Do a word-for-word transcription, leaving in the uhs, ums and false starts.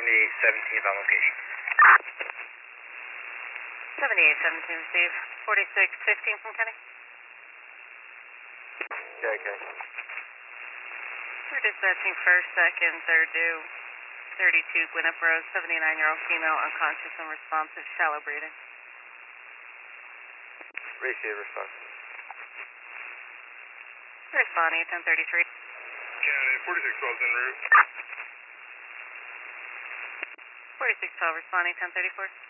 seventy-eight seventeen on location. seventy-eight seventeen, Steve. forty-six fifteen from Kenny. Okay, okay. We're dispatching first, second, third due. thirty-two Gwinnett Road, seventy-nine-year-old female, unconscious and responsive, shallow breathing. Receive response. Responding, ten thirty-three. County, forty-six twelve en route. forty-six twelve, responding, ten thirty-four.